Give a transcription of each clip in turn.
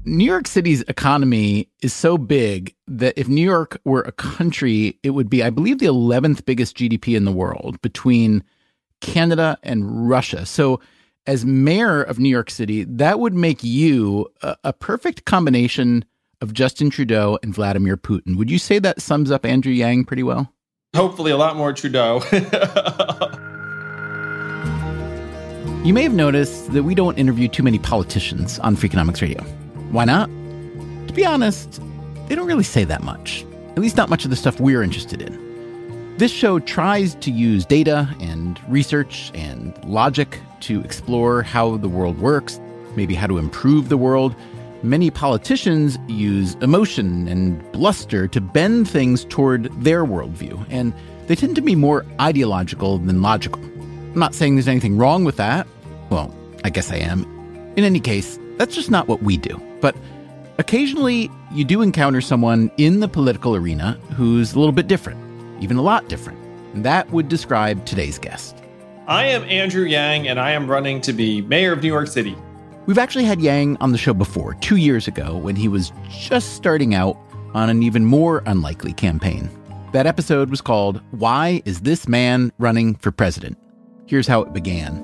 New York City's economy is so big that if New York were a country, it would be, I believe, the 11th biggest GDP in the world between Canada and Russia. So as mayor of New York City, that would make you a perfect combination of Justin Trudeau and Vladimir Putin. Would you say that sums up Andrew Yang pretty well? Hopefully a lot more Trudeau. You may have noticed that we don't interview too many politicians on Freakonomics Radio. Why not? To be honest, they don't really say that much. At least not much of the stuff we're interested in. This show tries to use data and research and logic to explore how the world works, maybe how to improve the world. Many politicians use emotion and bluster to bend things toward their worldview, and they tend to be more ideological than logical. I'm not saying there's anything wrong with that. Well, I guess I am. In any case, that's just not what we do. But occasionally, you do encounter someone in the political arena who's a little bit different, even a lot different. And that would describe today's guest. I am Andrew Yang, and I am running to be mayor of New York City. We've actually had Yang on the show before, 2 years ago, when he was just starting out on an even more unlikely campaign. That episode was called, Why is This Man Running for President? Here's how it began.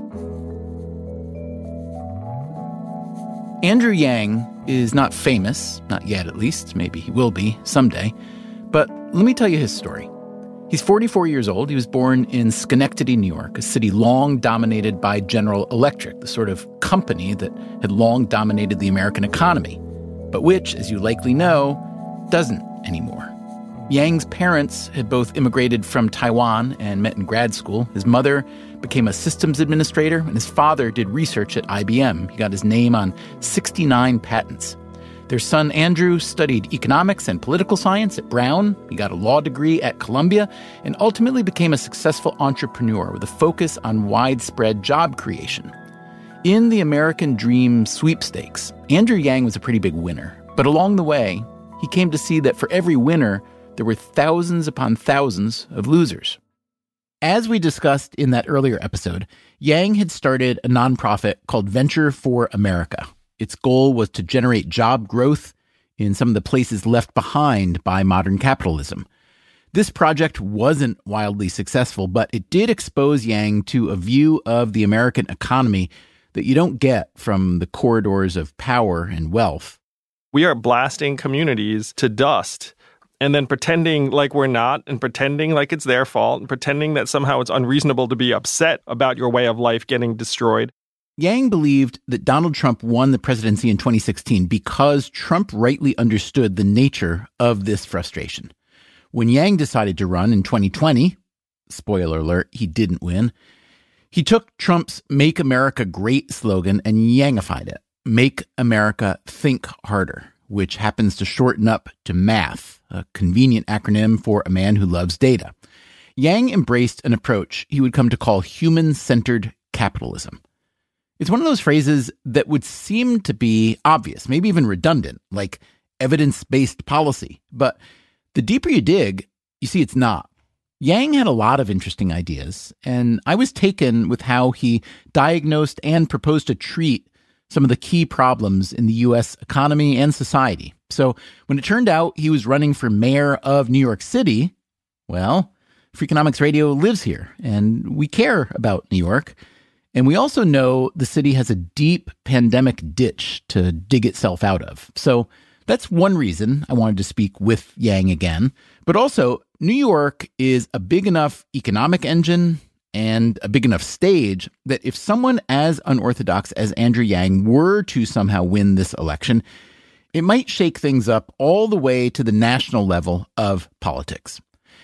Andrew Yang is not famous, not yet at least, maybe he will be someday, but let me tell you his story. He's 44 years old. He was born in Schenectady, New York, a city long dominated by General Electric, the sort of company that had long dominated the American economy, but which, as you likely know, doesn't anymore. Yang's parents had both immigrated from Taiwan and met in grad school. His mother became a systems administrator, and his father did research at IBM. He got his name on 69 patents. Their son, Andrew, studied economics and political science at Brown. He got a law degree at Columbia and ultimately became a successful entrepreneur with a focus on widespread job creation. In the American Dream sweepstakes, Andrew Yang was a pretty big winner. But along the way, he came to see that for every winner, there were thousands upon thousands of losers. As we discussed in that earlier episode, Yang had started a nonprofit called Venture for America. Its goal was to generate job growth in some of the places left behind by modern capitalism. This project wasn't wildly successful, but it did expose Yang to a view of the American economy that you don't get from the corridors of power and wealth. We are blasting communities to dust and then pretending like we're not, and pretending like it's their fault, and pretending that somehow it's unreasonable to be upset about your way of life getting destroyed. Yang believed that Donald Trump won the presidency in 2016 because Trump rightly understood the nature of this frustration. When Yang decided to run in 2020, spoiler alert, he didn't win, he took Trump's Make America Great slogan and Yangified it. Make America Think Harder, which happens to shorten up to MATH, a convenient acronym for a man who loves data. Yang embraced an approach he would come to call human-centered capitalism. It's one of those phrases that would seem to be obvious, maybe even redundant, like evidence-based policy. But the deeper you dig, you see it's not. Yang had a lot of interesting ideas, and I was taken with how he diagnosed and proposed to treat some of the key problems in the U.S. economy and society. So when it turned out he was running for mayor of New York City, well, Freakonomics Radio lives here, and we care about New York. And we also know the city has a deep pandemic ditch to dig itself out of. So that's one reason I wanted to speak with Yang again. But also, New York is a big enough economic engine and a big enough stage that if someone as unorthodox as Andrew Yang were to somehow win this election, it might shake things up all the way to the national level of politics.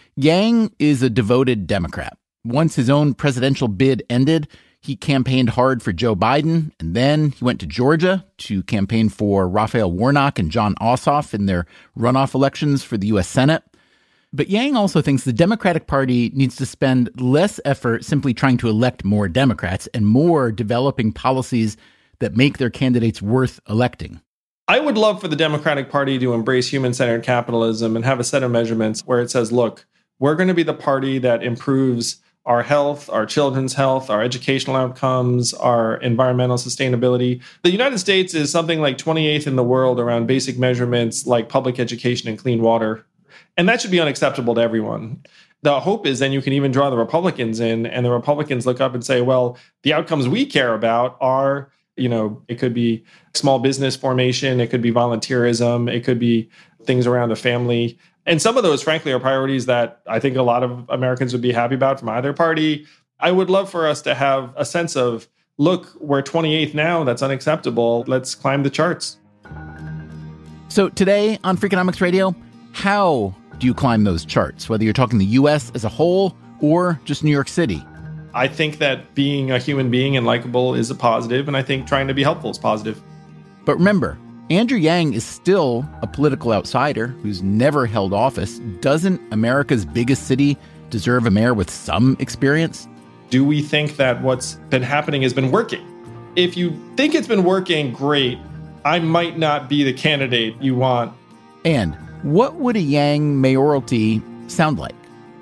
Yang is a devoted Democrat. Once his own presidential bid ended, he campaigned hard for Joe Biden, and then he went to Georgia to campaign for Raphael Warnock and Jon Ossoff in their runoff elections for the U.S. Senate. But Yang also thinks the Democratic Party needs to spend less effort simply trying to elect more Democrats and more developing policies that make their candidates worth electing. I would love for the Democratic Party to embrace human-centered capitalism and have a set of measurements where it says, look, we're going to be the party that improves our health, our children's health, our educational outcomes, our environmental sustainability. The United States is something like 28th in the world around basic measurements like public education and clean water. And that should be unacceptable to everyone. The hope is then you can even draw the Republicans in, and the Republicans look up and say, well, the outcomes we care about are, it could be small business formation, it could be volunteerism, it could be things around the family. And some of those, frankly, are priorities that I think a lot of Americans would be happy about from either party. I would love for us to have a sense of, look, we're 28th now, that's unacceptable. Let's climb the charts. So today on Freakonomics Radio, how do you climb those charts, whether you're talking the U.S. as a whole or just New York City? I think that being a human being and likable is a positive, and I think trying to be helpful is positive. But remember, Andrew Yang is still a political outsider who's never held office. Doesn't America's biggest city deserve a mayor with some experience? Do we think that what's been happening has been working? If you think it's been working, great. I might not be the candidate you want. And what would a Yang mayoralty sound like?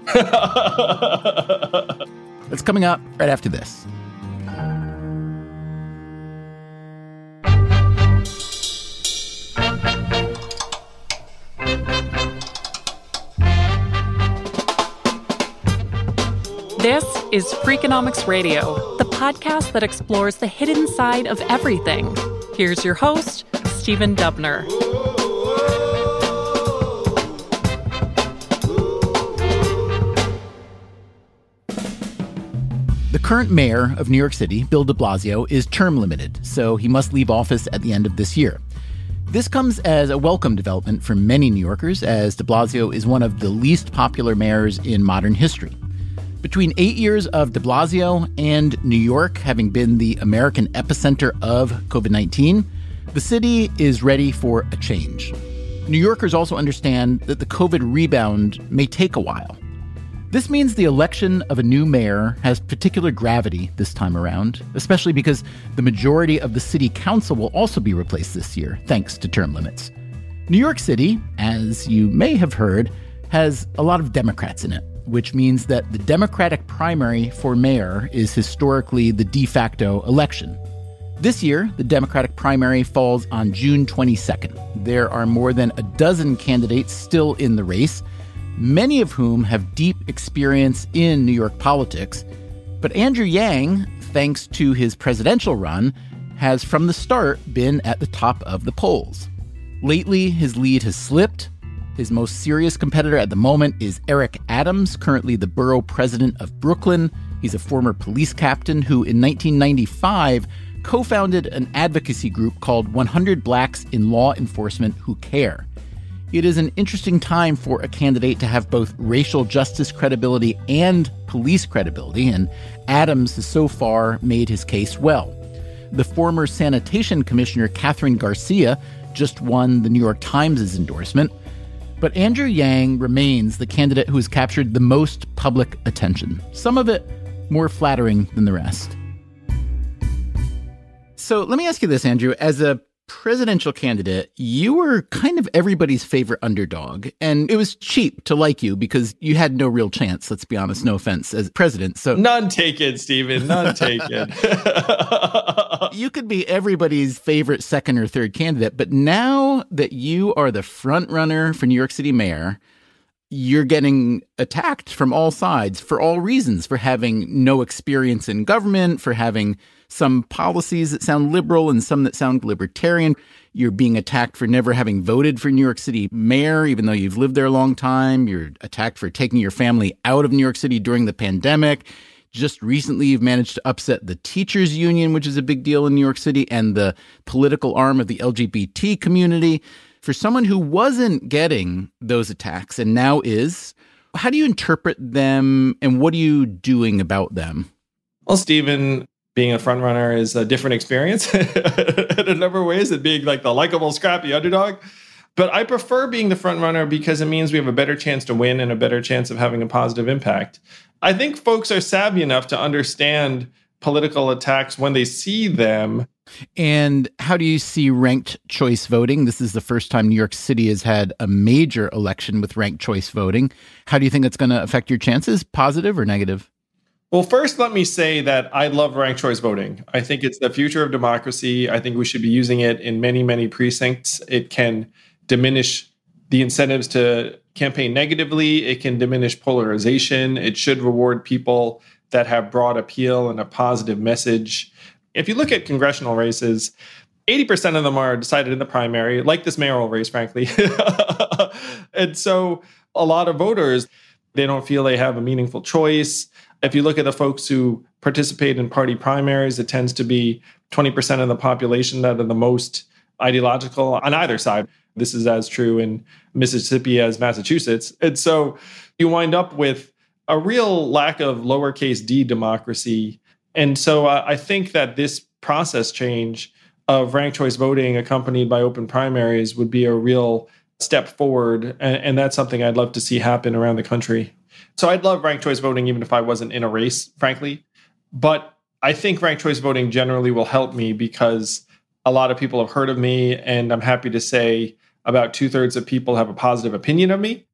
That's coming up right after this. This is Freakonomics Radio, the podcast that explores the hidden side of everything. Here's your host, Stephen Dubner. The current mayor of New York City, Bill de Blasio, is term limited, so he must leave office at the end of this year. This comes as a welcome development for many New Yorkers, as de Blasio is one of the least popular mayors in modern history. Between 8 years of de Blasio and New York having been the American epicenter of COVID-19, the city is ready for a change. New Yorkers also understand that the COVID rebound may take a while. This means the election of a new mayor has particular gravity this time around, especially because the majority of the city council will also be replaced this year, thanks to term limits. New York City, as you may have heard, has a lot of Democrats in it, which means that the Democratic primary for mayor is historically the de facto election. This year, the Democratic primary falls on June 22nd. There are more than a dozen candidates still in the race, many of whom have deep experience in New York politics. But Andrew Yang, thanks to his presidential run, has from the start been at the top of the polls. Lately, his lead has slipped. His most serious competitor at the moment is Eric Adams, currently the borough president of Brooklyn. He's a former police captain who, in 1995, co-founded an advocacy group called 100 Blacks in Law Enforcement Who Care. It is an interesting time for a candidate to have both racial justice credibility and police credibility, and Adams has so far made his case well. The former sanitation commissioner, Catherine Garcia, just won the New York Times' endorsement. But Andrew Yang remains the candidate who has captured the most public attention, some of it more flattering than the rest. So let me ask you this, Andrew. As a presidential candidate, you were kind of everybody's favorite underdog, and it was cheap to like you because you had no real chance, let's be honest, no offense, as president. So none taken, Stephen, none taken. You could be everybody's favorite second or third candidate, but now that you are the front runner for New York City mayor, you're getting attacked from all sides for all reasons, for having no experience in government, for having some policies that sound liberal and some that sound libertarian. You're being attacked for never having voted for New York City mayor, even though you've lived there a long time. You're attacked for taking your family out of New York City during the pandemic. Just recently, you've managed to upset the teachers union, which is a big deal in New York City, and the political arm of the LGBT community. For someone who wasn't getting those attacks and now is, how do you interpret them and what are you doing about them? Well, Stephen, being a front runner is a different experience in a number of ways than being like the likable, scrappy underdog. But I prefer being the front runner because it means we have a better chance to win and a better chance of having a positive impact. I think folks are savvy enough to understand political attacks when they see them. And how do you see ranked choice voting? This is the first time New York City has had a major election with ranked choice voting. How do you think it's going to affect your chances, positive or negative? Well, first, let me say that I love ranked choice voting. I think it's the future of democracy. I think we should be using it in many, many precincts. It can diminish the incentives to campaign negatively. It can diminish polarization. It should reward people that have broad appeal and a positive message. If you look at congressional races, 80% of them are decided in the primary, like this mayoral race, frankly. And so a lot of voters, they don't feel they have a meaningful choice. If you look at the folks who participate in party primaries, it tends to be 20% of the population that are the most ideological on either side. This is as true in Mississippi as Massachusetts. And so you wind up with a real lack of lowercase d democracy. And so I think that this process change of ranked choice voting accompanied by open primaries would be a real step forward. And that's something I'd love to see happen around the country. So I'd love ranked choice voting even if I wasn't in a race, frankly. But I think ranked choice voting generally will help me because a lot of people have heard of me, and I'm happy to say about 2/3 of people have a positive opinion of me.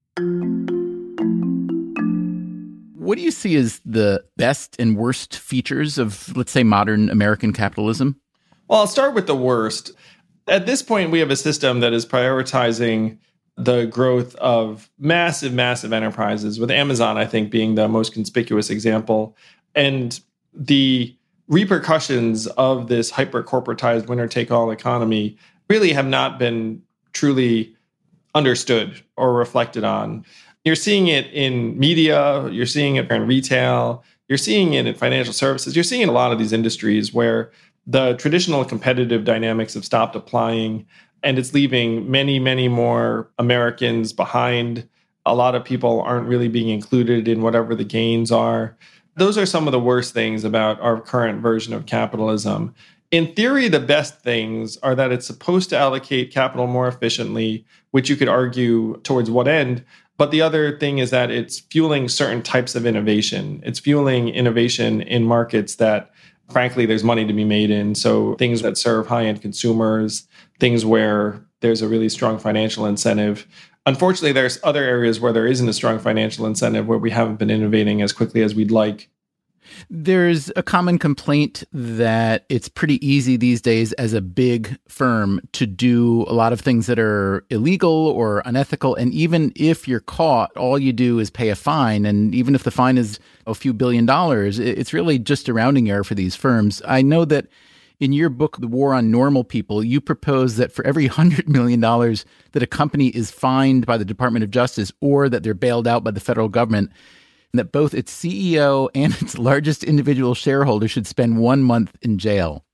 What do you see as the best and worst features of, let's say, modern American capitalism? Well, I'll start with the worst. At this point, we have a system that is prioritizing the growth of massive, massive enterprises, with Amazon, I think, being the most conspicuous example. And the repercussions of this hyper-corporatized winner-take-all economy really have not been truly understood or reflected on. You're seeing it in media, you're seeing it in retail, you're seeing it in financial services, you're seeing it in a lot of these industries where the traditional competitive dynamics have stopped applying, and it's leaving many, many more Americans behind. A lot of people aren't really being included in whatever the gains are. Those are some of the worst things about our current version of capitalism. In theory, the best things are that it's supposed to allocate capital more efficiently, which you could argue towards what end. But the other thing is that it's fueling certain types of innovation. It's fueling innovation in markets that, frankly, there's money to be made in. So things that serve high-end consumers, things where there's a really strong financial incentive. Unfortunately, there's other areas where there isn't a strong financial incentive, where we haven't been innovating as quickly as we'd like. There's a common complaint that it's pretty easy these days as a big firm to do a lot of things that are illegal or unethical. And even if you're caught, all you do is pay a fine. And even if the fine is a few $1 billion, it's really just a rounding error for these firms. I know that in your book, The War on Normal People, you propose that for every $100 million that a company is fined by the Department of Justice or that they're bailed out by the federal government, that both its CEO and its largest individual shareholder should spend 1 month in jail.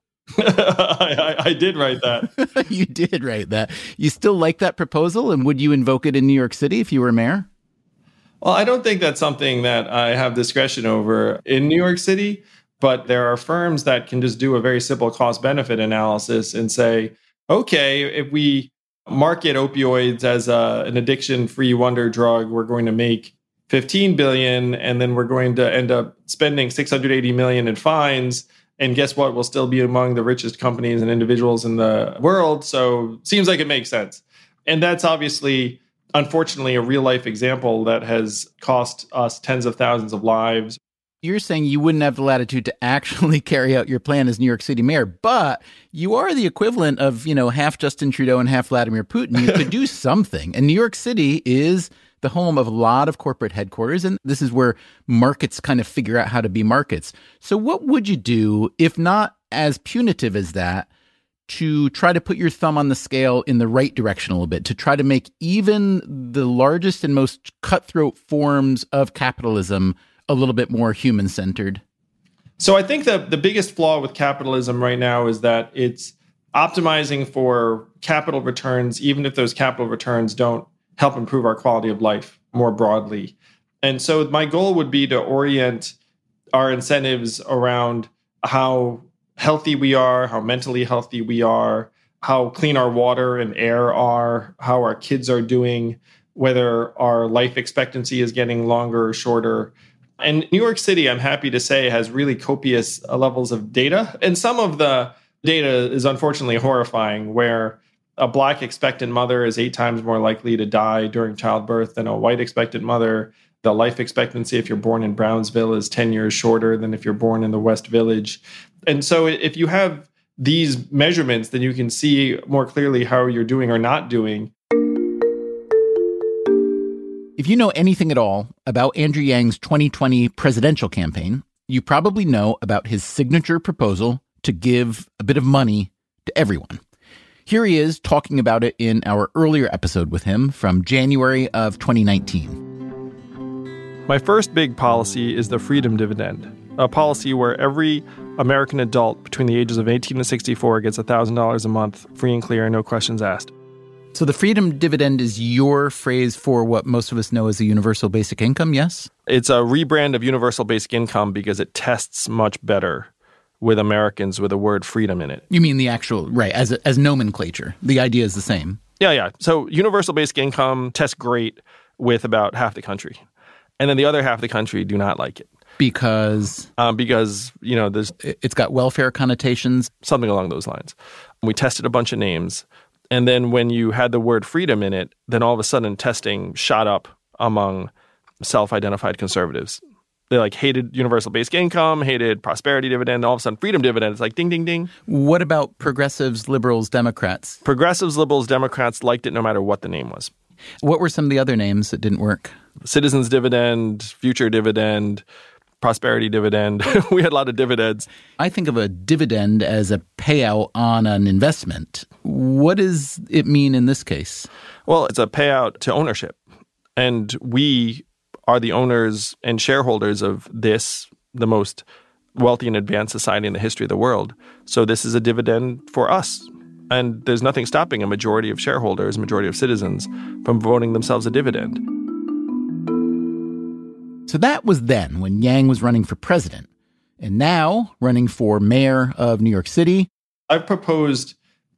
I did write that. You did write that. You still like that proposal? And would you invoke it in New York City if you were mayor? Well, I don't think that's something that I have discretion over in New York City, but there are firms that can just do a very simple cost-benefit analysis and say, okay, if we market opioids as an addiction-free wonder drug, we're going to make $15 billion, and then we're going to end up spending $680 million in fines. And guess what? We'll still be among the richest companies and individuals in the world. So seems like it makes sense. And that's obviously, unfortunately, a real life example that has cost us tens of thousands of lives. You're saying you wouldn't have the latitude to actually carry out your plan as New York City mayor, but you are the equivalent of, half Justin Trudeau and half Vladimir Putin. You could do something. And New York City is the home of a lot of corporate headquarters, and this is where markets kind of figure out how to be markets. So what would you do, if not as punitive as that, to try to put your thumb on the scale in the right direction a little bit, to try to make even the largest and most cutthroat forms of capitalism a little bit more human-centered? So I think that the biggest flaw with capitalism right now is that it's optimizing for capital returns, even if those capital returns don't help improve our quality of life more broadly. And so my goal would be to orient our incentives around how healthy we are, how mentally healthy we are, how clean our water and air are, how our kids are doing, whether our life expectancy is getting longer or shorter. And New York City, I'm happy to say, has really copious levels of data. And some of the data is unfortunately horrifying, where a Black expectant mother is 8 times more likely to die during childbirth than a white expectant mother. The life expectancy, if you're born in Brownsville, is 10 years shorter than if you're born in the West Village. And so if you have these measurements, then you can see more clearly how you're doing or not doing. If you know anything at all about Andrew Yang's 2020 presidential campaign, you probably know about his signature proposal to give a bit of money to everyone. Here he is talking about it in our earlier episode with him from January of 2019. My first big policy is the freedom dividend, a policy where every American adult between the ages of 18 and 64 gets $1,000 a month, free and clear, no questions asked. So the freedom dividend is your phrase for what most of us know as a universal basic income, yes? It's a rebrand of universal basic income because it tests much better with Americans with the word freedom in it. You mean the actual, right, as nomenclature. The idea is the same. Yeah. So universal basic income tests great with about half the country. And then the other half of the country do not like it. Because, there's... It's got welfare connotations? Something along those lines. We tested a bunch of names. And then when you had the word freedom in it, then all of a sudden testing shot up among self-identified conservatives. They hated universal basic income, hated prosperity dividend. All of a sudden, freedom dividend, it's like ding, ding, ding. What about progressives, liberals, Democrats? Progressives, liberals, Democrats liked it no matter what the name was. What were some of the other names that didn't work? Citizens dividend, future dividend, prosperity dividend. We had a lot of dividends. I think of a dividend as a payout on an investment. What does it mean in this case? Well, it's a payout to ownership. And we are the owners and shareholders of this, the most wealthy and advanced society in the history of the world. So this is a dividend for us. And there's nothing stopping a majority of shareholders, majority of citizens, from voting themselves a dividend. So that was then, when Yang was running for president. And now, running for mayor of New York City. I've proposed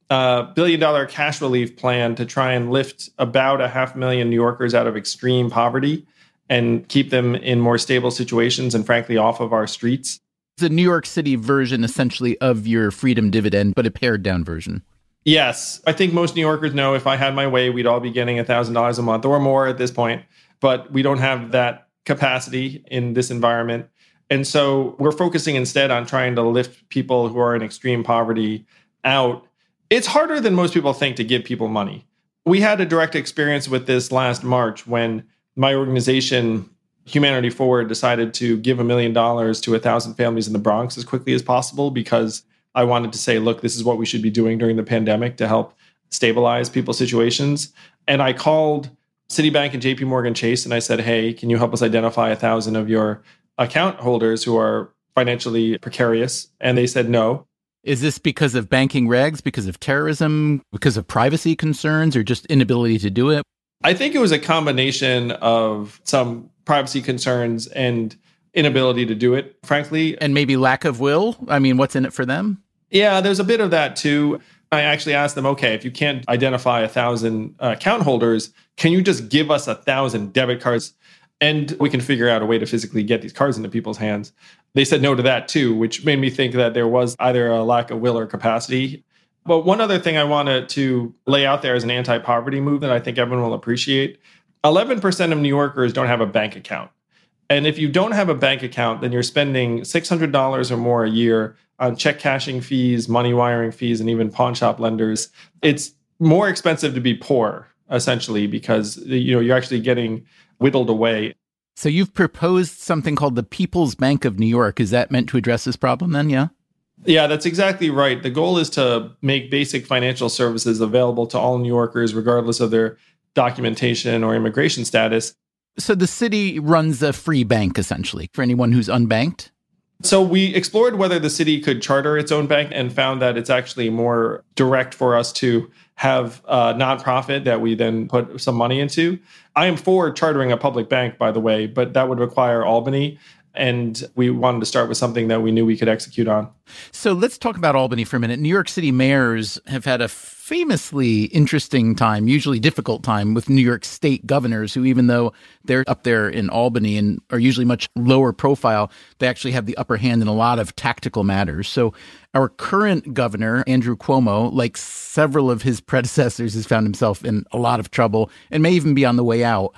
a $1 billion cash relief plan to try and lift about 500,000 New Yorkers out of extreme poverty and keep them in more stable situations and, frankly, off of our streets. It's a New York City version, essentially, of your freedom dividend, but a pared-down version. Yes. I think most New Yorkers know if I had my way, we'd all be getting $1,000 a month or more at this point. But we don't have that capacity in this environment. And so we're focusing instead on trying to lift people who are in extreme poverty out. It's harder than most people think to give people money. We had a direct experience with this last March when my organization, Humanity Forward, decided to give $1 million to 1,000 families in the Bronx as quickly as possible because I wanted to say, look, this is what we should be doing during the pandemic to help stabilize people's situations. And I called Citibank and JP Morgan Chase and I said, hey, can you help us identify 1,000 of your account holders who are financially precarious? And they said no. Is this because of banking regs, because of terrorism, because of privacy concerns, or just inability to do it? I think it was a combination of some privacy concerns and inability to do it, frankly. And maybe lack of will? I mean, what's in it for them? Yeah, there's a bit of that too. I actually asked them, okay, if you can't identify 1,000 account holders, can you just give us 1,000 debit cards? And we can figure out a way to physically get these cards into people's hands. They said no to that too, which made me think that there was either a lack of will or capacity. But one other thing I wanted to lay out there as an anti-poverty move that I think everyone will appreciate. 11% of New Yorkers don't have a bank account. And if you don't have a bank account, then you're spending $600 or more a year on check cashing fees, money wiring fees, and even pawn shop lenders. It's more expensive to be poor, essentially, because you're actually getting whittled away. So you've proposed something called the People's Bank of New York. Is that meant to address this problem then? Yeah. Yeah, that's exactly right. The goal is to make basic financial services available to all New Yorkers, regardless of their documentation or immigration status. So the city runs a free bank, essentially, for anyone who's unbanked? So we explored whether the city could charter its own bank and found that it's actually more direct for us to have a nonprofit that we then put some money into. I am for chartering a public bank, by the way, but that would require Albany. And we wanted to start with something that we knew we could execute on. So let's talk about Albany for a minute. New York City mayors have had a famously interesting time, usually difficult time, with New York State governors who, even though they're up there in Albany and are usually much lower profile, they actually have the upper hand in a lot of tactical matters. So our current governor, Andrew Cuomo, like several of his predecessors, has found himself in a lot of trouble and may even be on the way out.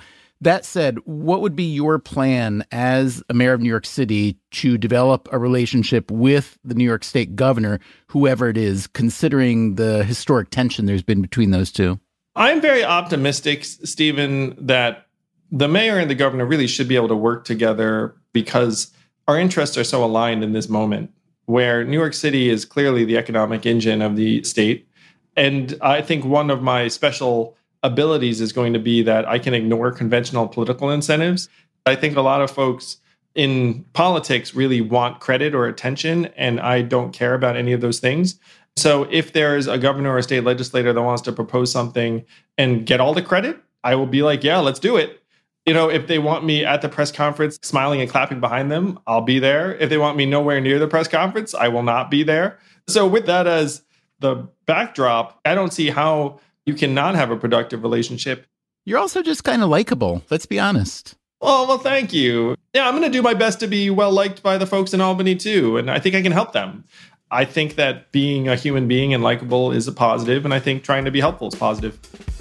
That said, what would be your plan as a mayor of New York City to develop a relationship with the New York State governor, whoever it is, considering the historic tension there's been between those two? I'm very optimistic, Stephen, that the mayor and the governor really should be able to work together because our interests are so aligned in this moment, where New York City is clearly the economic engine of the state. And I think one of my special abilities is going to be that I can ignore conventional political incentives. I think a lot of folks in politics really want credit or attention, and I don't care about any of those things. So if there's a governor or a state legislator that wants to propose something and get all the credit, I will be like, yeah, let's do it. If they want me at the press conference smiling and clapping behind them, I'll be there. If they want me nowhere near the press conference, I will not be there. So with that as the backdrop, I don't see how you cannot have a productive relationship. You're also just kind of likable, let's be honest. Oh, well, thank you. Yeah, I'm going to do my best to be well-liked by the folks in Albany, too. And I think I can help them. I think that being a human being and likable is a positive. And I think trying to be helpful is positive.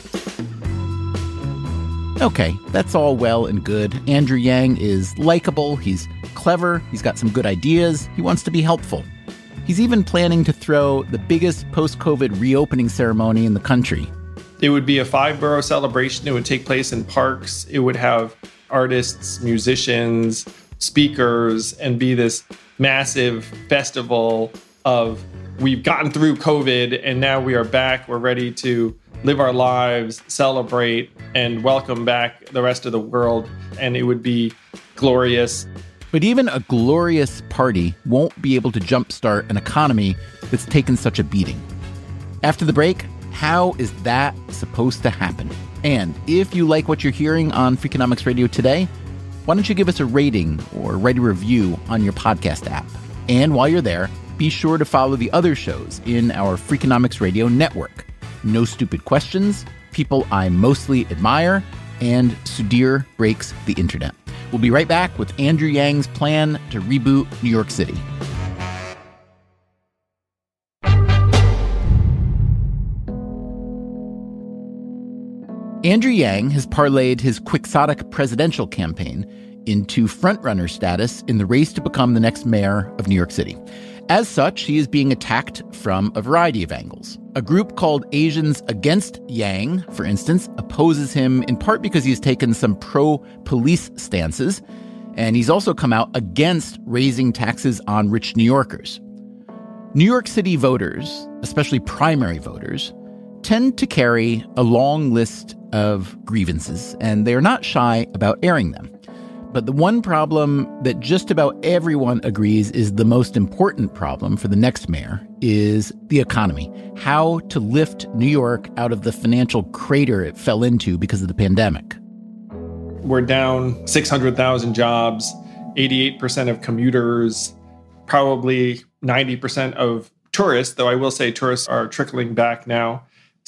Okay, that's all well and good. Andrew Yang is likable. He's clever. He's got some good ideas. He wants to be helpful. He's even planning to throw the biggest post-COVID reopening ceremony in the country. It would be a 5-borough celebration. It would take place in parks. It would have artists, musicians, speakers, and be this massive festival of we've gotten through COVID and now we are back. We're ready to live our lives, celebrate, and welcome back the rest of the world. And it would be glorious. But even a glorious party won't be able to jumpstart an economy that's taken such a beating. After the break, how is that supposed to happen? And if you like what you're hearing on Freakonomics Radio today, why don't you give us a rating or write a review on your podcast app? And while you're there, be sure to follow the other shows in our Freakonomics Radio network. No Stupid Questions, People I Mostly Admire, and Sudhir Breaks the Internet. We'll be right back with Andrew Yang's plan to reboot New York City. Andrew Yang has parlayed his quixotic presidential campaign into frontrunner status in the race to become the next mayor of New York City. As such, he is being attacked from a variety of angles. A group called Asians Against Yang, for instance, opposes him in part because he's taken some pro-police stances, and he's also come out against raising taxes on rich New Yorkers. New York City voters, especially primary voters, tend to carry a long list of grievances, and they're not shy about airing them. But the one problem that just about everyone agrees is the most important problem for the next mayor is the economy. How to lift New York out of the financial crater it fell into because of the pandemic. We're down 600,000 jobs, 88% of commuters, probably 90% of tourists, though I will say tourists are trickling back now,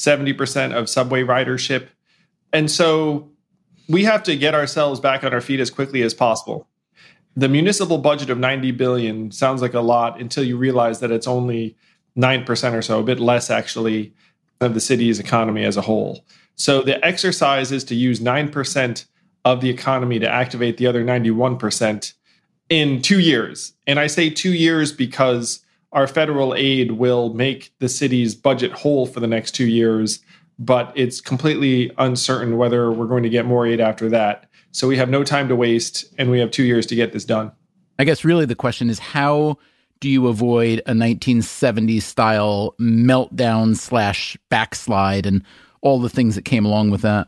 70% of subway ridership. And so we have to get ourselves back on our feet as quickly as possible. The municipal budget of $90 billion sounds like a lot until you realize that it's only 9% or so, a bit less actually, of the city's economy as a whole. So the exercise is to use 9% of the economy to activate the other 91% in 2 years. And I say 2 years because our federal aid will make the city's budget whole for the next 2 years, but it's completely uncertain whether we're going to get more aid after that. So we have no time to waste, and we have 2 years to get this done. I guess really the question is, how do you avoid a 1970s style meltdown / backslide and all the things that came along with that?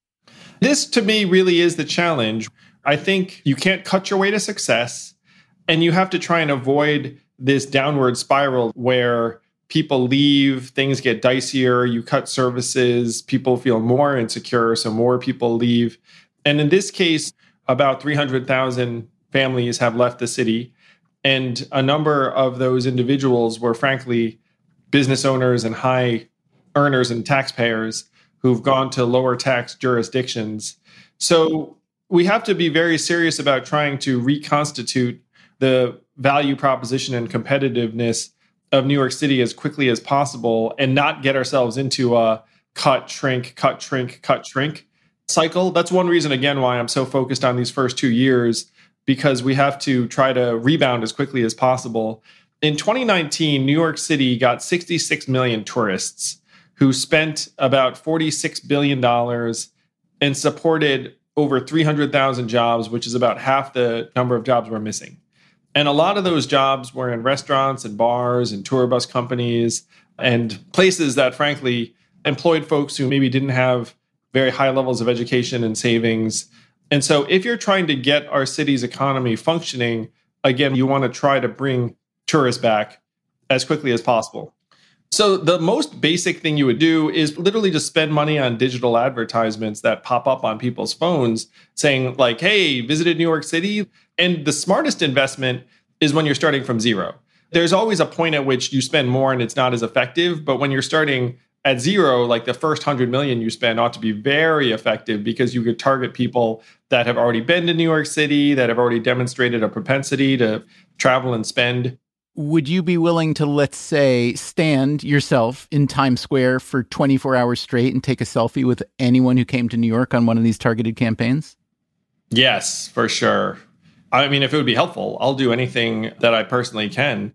This, to me, really is the challenge. I think you can't cut your way to success, and you have to try and avoid this downward spiral where people leave, things get dicier, you cut services, people feel more insecure, so more people leave. And in this case, about 300,000 families have left the city. And a number of those individuals were, frankly, business owners and high earners and taxpayers who've gone to lower tax jurisdictions. So we have to be very serious about trying to reconstitute the value proposition and competitiveness of New York City as quickly as possible and not get ourselves into a cut, shrink, cycle. That's one reason, again, why I'm so focused on these first 2 years, because we have to try to rebound as quickly as possible. In 2019, New York City got 66 million tourists who spent about $46 billion and supported over 300,000 jobs, which is about half the number of jobs we're missing. And a lot of those jobs were in restaurants and bars and tour bus companies and places that, frankly, employed folks who maybe didn't have very high levels of education and savings. And so if you're trying to get our city's economy functioning, again, you want to try to bring tourists back as quickly as possible. So the most basic thing you would do is literally just spend money on digital advertisements that pop up on people's phones saying like, hey, visited New York City. And the smartest investment is when you're starting from zero. There's always a point at which you spend more and it's not as effective. But when you're starting at zero, like the first 100 million you spend ought to be very effective because you could target people that have already been to New York City, that have already demonstrated a propensity to travel and spend. Would you be willing to, let's say, stand yourself in Times Square for 24 hours straight and take a selfie with anyone who came to New York on one of these targeted campaigns? Yes, for sure. I mean, if it would be helpful, I'll do anything that I personally can.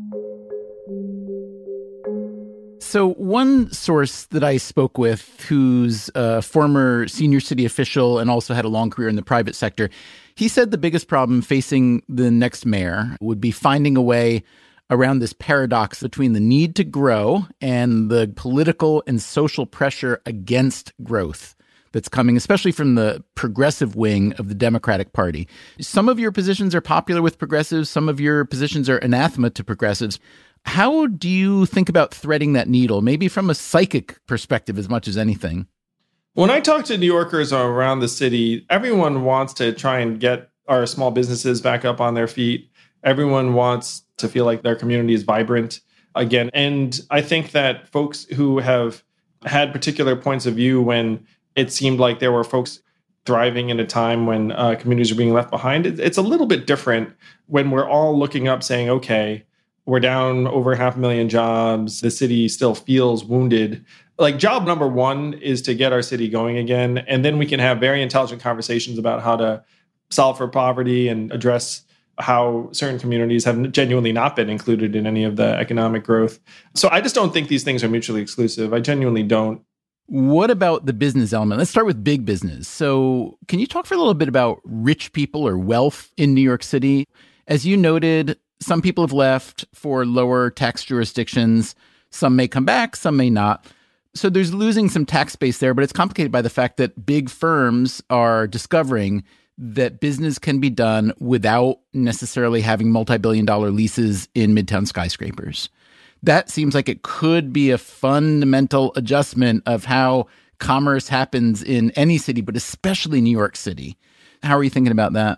So one source that I spoke with, who's a former senior city official and also had a long career in the private sector, he said the biggest problem facing the next mayor would be finding a way around this paradox between the need to grow and the political and social pressure against growth that's coming, especially from the progressive wing of the Democratic Party. Some of your positions are popular with progressives. Some of your positions are anathema to progressives. How do you think about threading that needle, maybe from a psychic perspective as much as anything? When I talk to New Yorkers around the city, everyone wants to try and get our small businesses back up on their feet. Everyone wants to feel like their community is vibrant again. And I think that folks who have had particular points of view when it seemed like there were folks thriving in a time when communities are being left behind, it's a little bit different when we're all looking up saying, okay, we're down over 500,000 jobs. The city still feels wounded. Like job number one is to get our city going again. And then we can have very intelligent conversations about how to solve for poverty and address how certain communities have genuinely not been included in any of the economic growth. So I just don't think these things are mutually exclusive. I genuinely don't. What about the business element? Let's start with big business. So can you talk for a little bit about rich people or wealth in New York City? As you noted, some people have left for lower tax jurisdictions. Some may come back, some may not. So there's losing some tax base there, but it's complicated by the fact that big firms are discovering that business can be done without necessarily having multi-billion-dollar leases in Midtown skyscrapers. That seems like it could be a fundamental adjustment of how commerce happens in any city, but especially New York City. How are you thinking about that?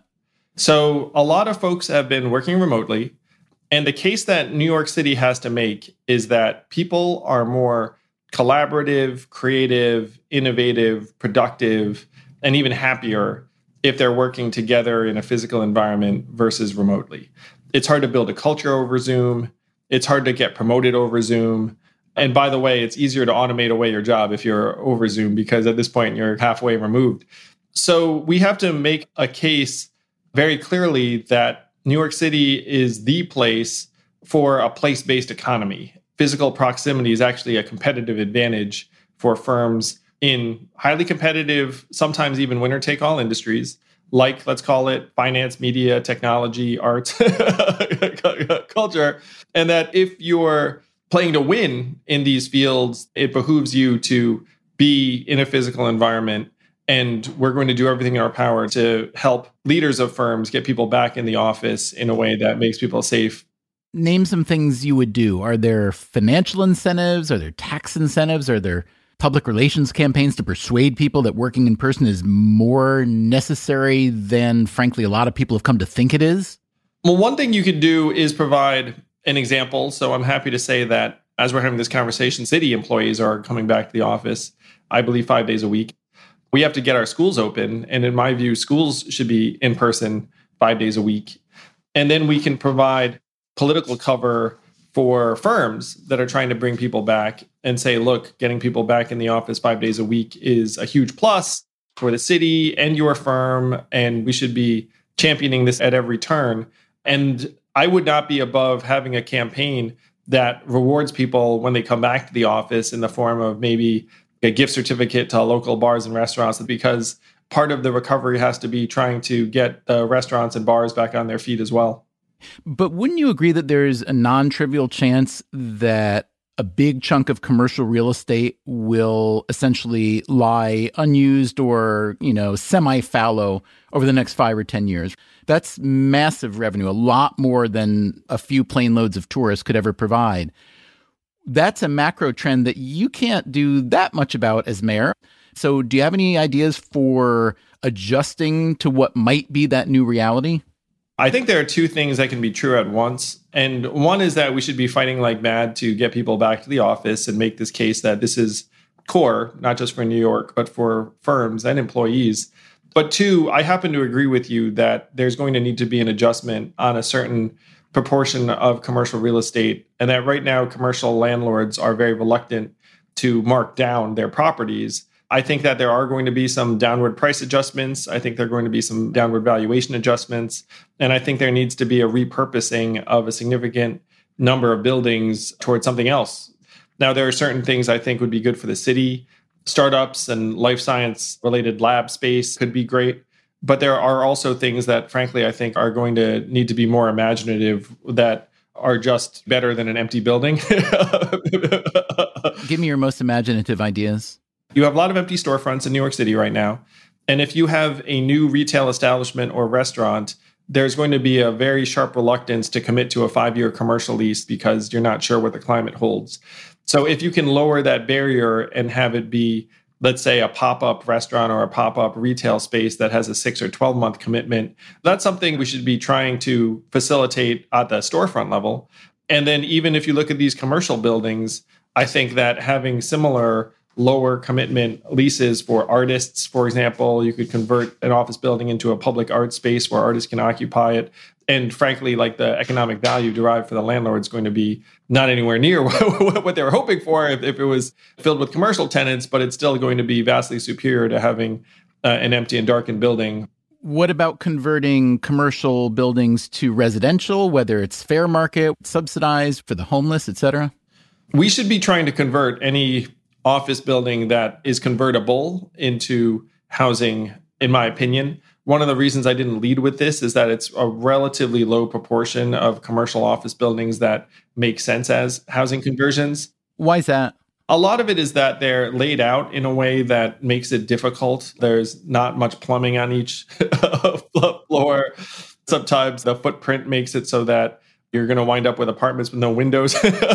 So a lot of folks have been working remotely. And the case that New York City has to make is that people are more collaborative, creative, innovative, productive, and even happier if they're working together in a physical environment versus remotely. It's hard to build a culture over Zoom. It's hard to get promoted over Zoom. And by the way, it's easier to automate away your job if you're over Zoom because at this point you're halfway removed. So we have to make a case very clearly that New York City is the place for a place-based economy. Physical proximity is actually a competitive advantage for firms in highly competitive, sometimes even winner-take-all industries, like, let's call it finance, media, technology, arts, culture. And that if you're playing to win in these fields, it behooves you to be in a physical environment. And we're going to do everything in our power to help leaders of firms get people back in the office in a way that makes people safe. Name some things you would do. Are there financial incentives? Are there tax incentives? Are there public relations campaigns to persuade people that working in person is more necessary than, frankly, a lot of people have come to think it is? Well, one thing you could do is provide an example. So I'm happy to say that as we're having this conversation, city employees are coming back to the office, I believe 5 days a week. We have to get our schools open. And in my view, schools should be in person 5 days a week. And then we can provide political cover for firms that are trying to bring people back and say, look, getting people back in the office 5 days a week is a huge plus. for the city and your firm, and we should be championing this at every turn. And I would not be above having a campaign that rewards people when they come back to the office in the form of maybe a gift certificate to local bars and restaurants, because part of the recovery has to be trying to get the restaurants and bars back on their feet as well. But wouldn't you agree that there's a non-trivial chance that a big chunk of commercial real estate will essentially lie unused or, semi-fallow over the next 5 or 10 years? That's massive revenue, a lot more than a few plane loads of tourists could ever provide. That's a macro trend that you can't do that much about as mayor. So do you have any ideas for adjusting to what might be that new reality? I think there are two things that can be true at once. And one is that we should be fighting like mad to get people back to the office and make this case that this is core, not just for New York, but for firms and employees. But two, I happen to agree with you that there's going to need to be an adjustment on a certain proportion of commercial real estate, and that right now commercial landlords are very reluctant to mark down their properties. I think that there are going to be some downward price adjustments. I think there are going to be some downward valuation adjustments. And I think there needs to be a repurposing of a significant number of buildings towards something else. Now, there are certain things I think would be good for the city. Startups and life science related lab space could be great. But there are also things that, frankly, I think are going to need to be more imaginative that are just better than an empty building. Give me your most imaginative ideas. You have a lot of empty storefronts in New York City right now. And if you have a new retail establishment or restaurant, there's going to be a very sharp reluctance to commit to a 5-year commercial lease because you're not sure what the climate holds. So if you can lower that barrier and have it be, let's say, a pop-up restaurant or a pop-up retail space that has a 6 or 12-month commitment, that's something we should be trying to facilitate at the storefront level. And then even if you look at these commercial buildings, I think that having similar lower commitment leases for artists, for example, you could convert an office building into a public art space where artists can occupy it. And frankly, like the economic value derived for the landlord is going to be not anywhere near what they were hoping for if it was filled with commercial tenants, but it's still going to be vastly superior to having an empty and darkened building. What about converting commercial buildings to residential, whether it's fair market, subsidized for the homeless, et cetera? We should be trying to convert any office building that is convertible into housing, in my opinion. One of the reasons I didn't lead with this is that it's a relatively low proportion of commercial office buildings that make sense as housing conversions. Why is that? A lot of it is that they're laid out in a way that makes it difficult. There's not much plumbing on each floor. Sometimes the footprint makes it so that you're going to wind up with apartments with no windows.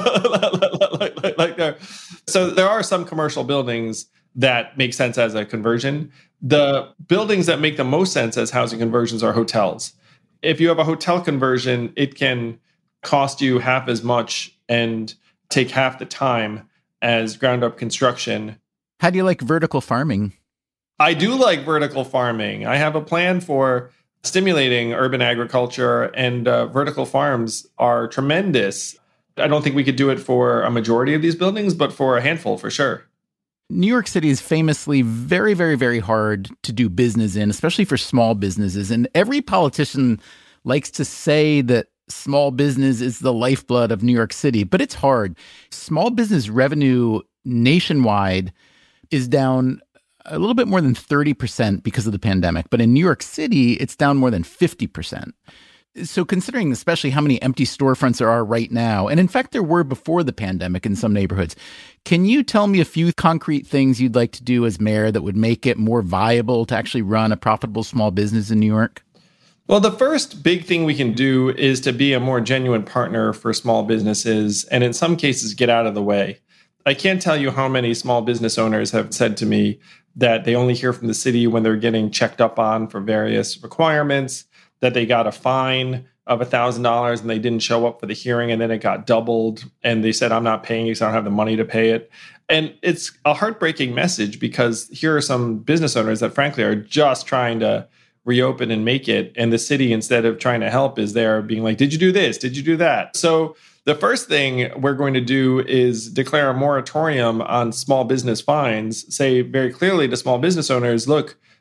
like there. So there are some commercial buildings that make sense as a conversion. The buildings that make the most sense as housing conversions are hotels. If you have a hotel conversion, it can cost you half as much and take half the time as ground up construction. How do you like vertical farming? I do like vertical farming. I have a plan for stimulating urban agriculture, and vertical farms are tremendous. I don't think we could do it for a majority of these buildings, but for a handful for sure. New York City is famously very, very, very hard to do business in, especially for small businesses. And every politician likes to say that small business is the lifeblood of New York City, but it's hard. Small business revenue nationwide is down a little bit more than 30% because of the pandemic. But in New York City, it's down more than 50%. So considering especially how many empty storefronts there are right now, and in fact, there were before the pandemic in some neighborhoods, can you tell me a few concrete things you'd like to do as mayor that would make it more viable to actually run a profitable small business in New York? Well, the first big thing we can do is to be a more genuine partner for small businesses, and in some cases, get out of the way. I can't tell you how many small business owners have said to me that they only hear from the city when they're getting checked up on for various requirements, that they got a fine of $1,000 and they didn't show up for the hearing, and then it got doubled. And they said, I'm not paying you because I don't have the money to pay it. And it's a heartbreaking message because here are some business owners that frankly are just trying to reopen and make it. And the city, instead of trying to help, is there being like, did you do this? Did you do that? So the first thing we're going to do is declare a moratorium on small business fines, say very clearly to small business owners, look,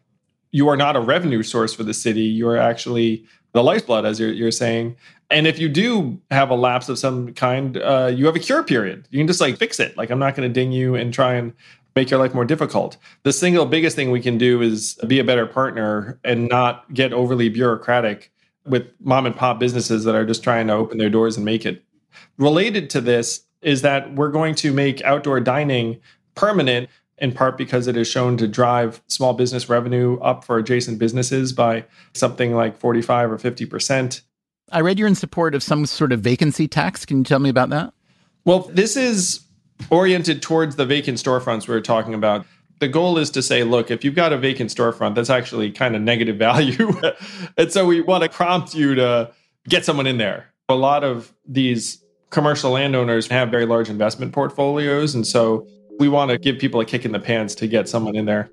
you are not a revenue source for the city. You are actually the lifeblood, as you're saying. And if you do have a lapse of some kind, you have a cure period. You can just fix it. I'm not going to ding you and try and make your life more difficult. The single biggest thing we can do is be a better partner and not get overly bureaucratic with mom and pop businesses that are just trying to open their doors and make it. Related to this is that we're going to make outdoor dining permanent, in part because it is shown to drive small business revenue up for adjacent businesses by something like 45 or 50%. I read you're in support of some sort of vacancy tax. Can you tell me about that? Well, this is oriented towards the vacant storefronts we were talking about. The goal is to say, look, if you've got a vacant storefront, that's actually kind of negative value. And so we want to prompt you to get someone in there. A lot of these commercial landowners have very large investment portfolios. And so we want to give people a kick in the pants to get someone in there.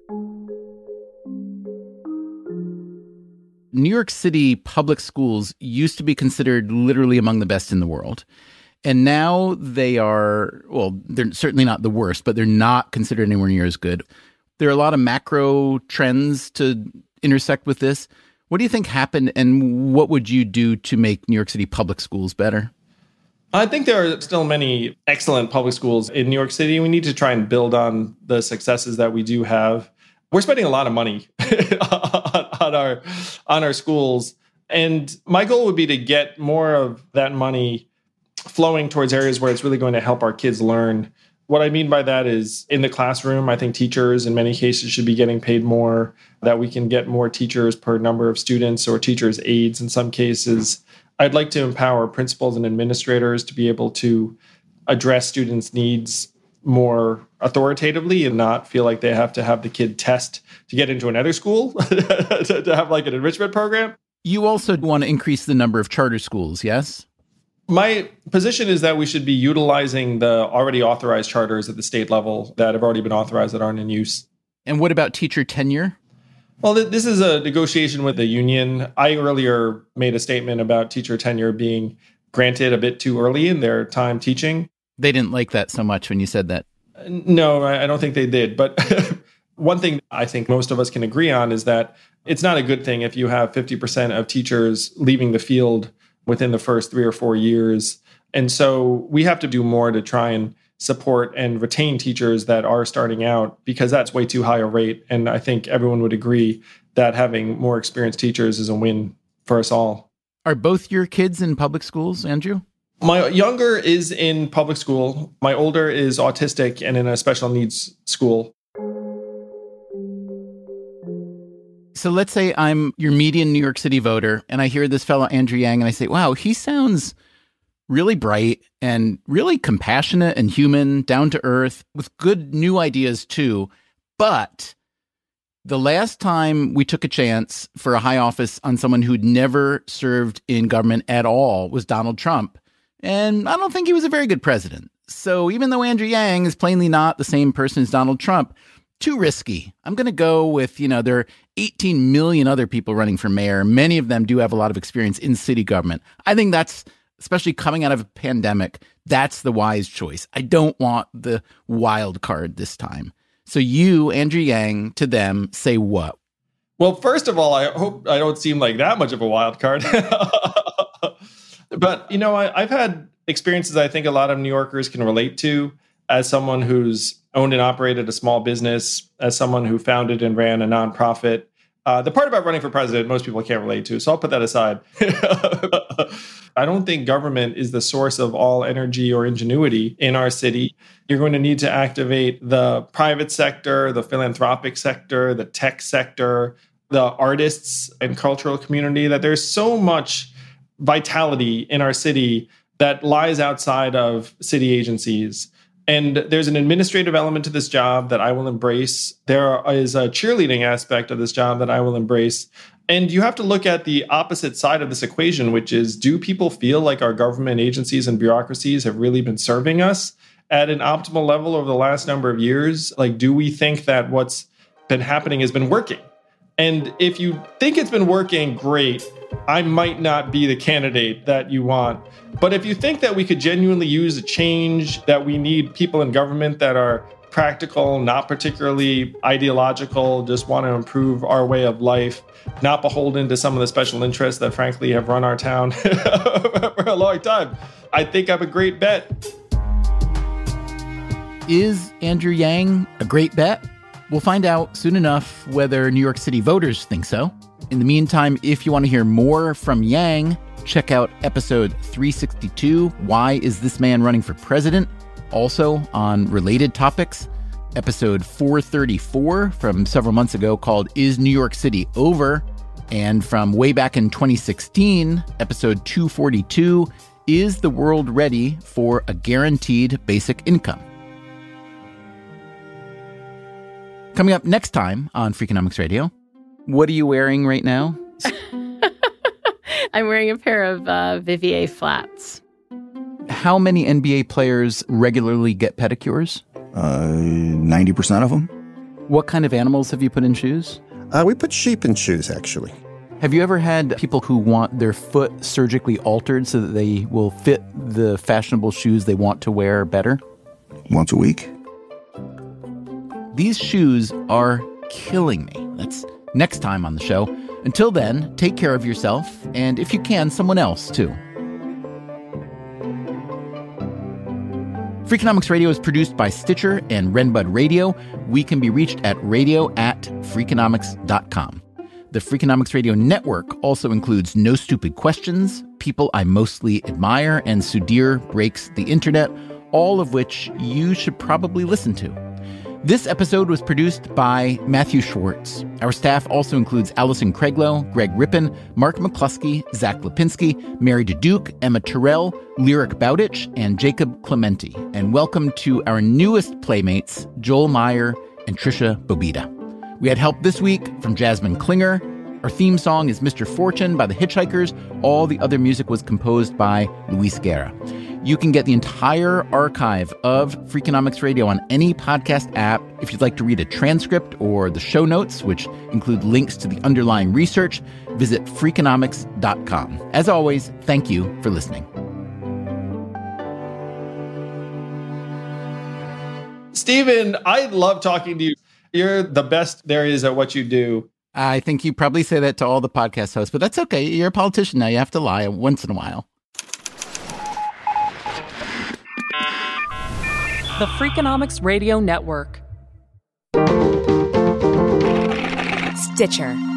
New York City public schools used to be considered literally among the best in the world. And now they are, well, they're certainly not the worst, but they're not considered anywhere near as good. There are a lot of macro trends to intersect with this. What do you think happened, and what would you do to make New York City public schools better? I think there are still many excellent public schools in New York City. We need to try and build on the successes that we do have. We're spending a lot of money on our schools. And my goal would be to get more of that money flowing towards areas where it's really going to help our kids learn. What I mean by that is in the classroom, I think teachers in many cases should be getting paid more, that we can get more teachers per number of students or teachers' aides in some cases. I'd like to empower principals and administrators to be able to address students' needs more authoritatively and not feel like they have to have the kid test to get into another school, to have an enrichment program. You also want to increase the number of charter schools, yes? My position is that we should be utilizing the already authorized charters at the state level that have already been authorized that aren't in use. And what about teacher tenure? Well, this is a negotiation with the union. I earlier made a statement about teacher tenure being granted a bit too early in their time teaching. They didn't like that so much when you said that. No, I don't think they did. But one thing I think most of us can agree on is that it's not a good thing if you have 50% of teachers leaving the field within the first 3 or 4 years. And so we have to do more to try and support and retain teachers that are starting out, because that's way too high a rate. And I think everyone would agree that having more experienced teachers is a win for us all. Are both your kids in public schools, Andrew? My younger is in public school. My older is autistic and in a special needs school. So let's say I'm your median New York City voter, and I hear this fellow Andrew Yang, and I say, wow, he sounds really bright and really compassionate and human, down to earth, with good new ideas too. But the last time we took a chance for a high office on someone who'd never served in government at all was Donald Trump. And I don't think he was a very good president. So even though Andrew Yang is plainly not the same person as Donald Trump, too risky. I'm going to go with, there are 18 million other people running for mayor. Many of them do have a lot of experience in city government. I think that's, especially coming out of a pandemic, that's the wise choice. I don't want the wild card this time. So you, Andrew Yang, to them, say what? Well, first of all, I hope I don't seem like that much of a wild card. But, I've had experiences I think a lot of New Yorkers can relate to, as someone who's owned and operated a small business, as someone who founded and ran a nonprofit. The part about running for president, most people can't relate to, so I'll put that aside. I don't think government is the source of all energy or ingenuity in our city. You're going to need to activate the private sector, the philanthropic sector, the tech sector, the artists and cultural community, that there's so much vitality in our city that lies outside of city agencies. And there's an administrative element to this job that I will embrace. There is a cheerleading aspect of this job that I will embrace. And you have to look at the opposite side of this equation, which is, do people feel like our government agencies and bureaucracies have really been serving us at an optimal level over the last number of years? Do we think that what's been happening has been working? And if you think it's been working, great. I might not be the candidate that you want. But if you think that we could genuinely use a change, that we need people in government that are practical, not particularly ideological, just want to improve our way of life, not beholden to some of the special interests that frankly have run our town for a long time. I think I'm a great bet. Is Andrew Yang a great bet? We'll find out soon enough whether New York City voters think so. In the meantime, if you want to hear more from Yang, check out episode 362, Why Is This Man Running for President? Also on related topics, episode 434 from several months ago called Is New York City Over? And from way back in 2016, episode 242, Is the World Ready for a Guaranteed Basic Income? Coming up next time on Freakonomics Radio, what are you wearing right now? I'm wearing a pair of Vivier flats. How many NBA players regularly get pedicures? 90% of them. What kind of animals have you put in shoes? We put sheep in shoes, actually. Have you ever had people who want their foot surgically altered so that they will fit the fashionable shoes they want to wear better? Once a week. These shoes are killing me. That's next time on the show. Until then, take care of yourself, and if you can, someone else too. Freakonomics Radio is produced by Stitcher and Renbud Radio. We can be reached at radio@freakonomics.com. The Freakonomics Radio Network also includes No Stupid Questions, People I Mostly Admire, and Sudhir Breaks the Internet, all of which you should probably listen to. This episode was produced by Matthew Schwartz. Our staff also includes Allison Craiglow, Greg Rippin, Mark McCluskey, Zach Lipinski, Mary DeDuke, Emma Terrell, Lyric Bowditch, and Jacob Clementi. And welcome to our newest playmates, Joel Meyer and Trisha Bobita. We had help this week from Jasmine Klinger. Our theme song is Mr. Fortune by the Hitchhikers. All the other music was composed by Luis Guerra. You can get the entire archive of Freakonomics Radio on any podcast app. If you'd like to read a transcript or the show notes, which include links to the underlying research, visit Freakonomics.com. As always, thank you for listening. Stephen, I love talking to you. You're the best there is at what you do. I think you probably say that to all the podcast hosts, but that's okay. You're a politician now. You have to lie once in a while. The Freakonomics Radio Network. Stitcher.